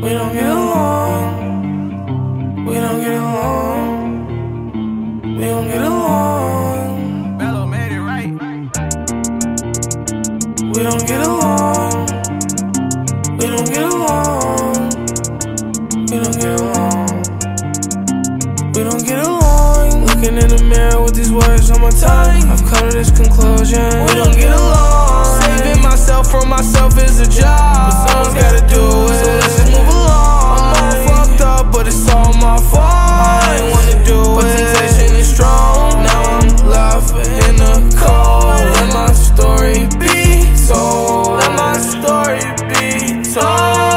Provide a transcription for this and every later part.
We don't get along. We don't get along. We don't get along. Bello made it right. We don't get along. We don't get along. We don't get along. We don't get along. Looking in the mirror with these words on my tongue, I've come to this conclusion: we don't get along. Saving myself from myself is a job, but someone's gotta do it. So let's just move along. I'm all fucked up, but it's all my fault. I ain't wanna do it, but temptation is strong. Now I'm left in the cold. Let my story be told. Let my story be told.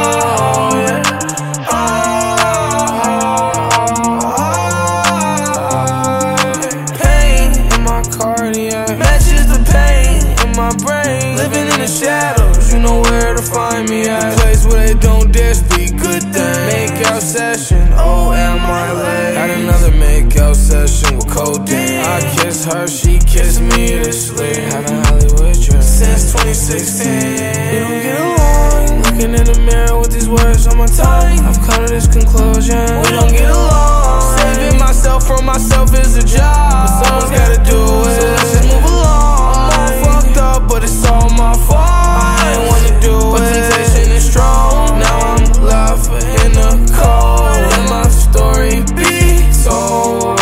Matches the pain in my brain. Living in the shadows, you know where to find me at. A place where they don't dare speak good things. Make out session, oh am I late? Had another make out session with codeine. I kissed her, she kissed me to sleep. Had a Hollywood dream since 2016. We don't get along. Looking in the mirror with these words on my tongue, I've come to this conclusion: we don't get along. Saving myself from myself is a job, but someone's gotta do it. So let's just move along. I'm all fucked up, but it's all my fault. I ain't wanna do it, but temptation is strong. Now I'm left in the cold. Let my story be told.